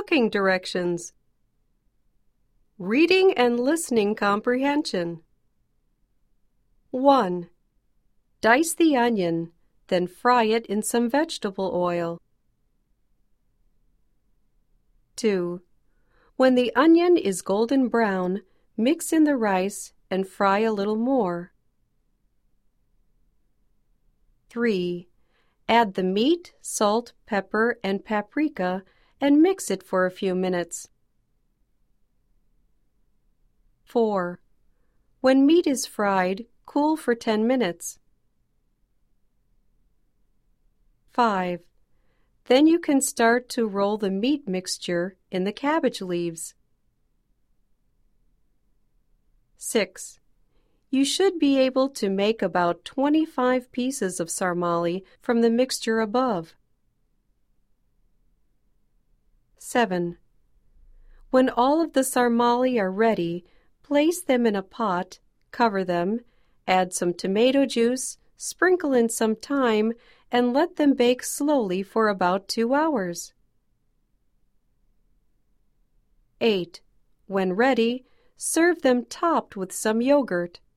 Cooking directions. Reading and listening comprehension. 1. Dice the onion, then fry it in some vegetable oil. 2. When the onion is golden brown, mix in the rice and fry a little more. 3. Add the meat, salt, pepper, and paprika and mix it for a few minutes. 4. When meat is fried, cool for 10 minutes. 5. Then you can start to roll the meat mixture in the cabbage leaves. 6. You should be able to make about 25 pieces of sarmale from the mixture above. 7. When all of the sarmale are ready, place them in a pot, cover them, add some tomato juice, sprinkle in some thyme, and let them bake slowly for about 2 hours. 8. When ready, serve them topped with some yogurt.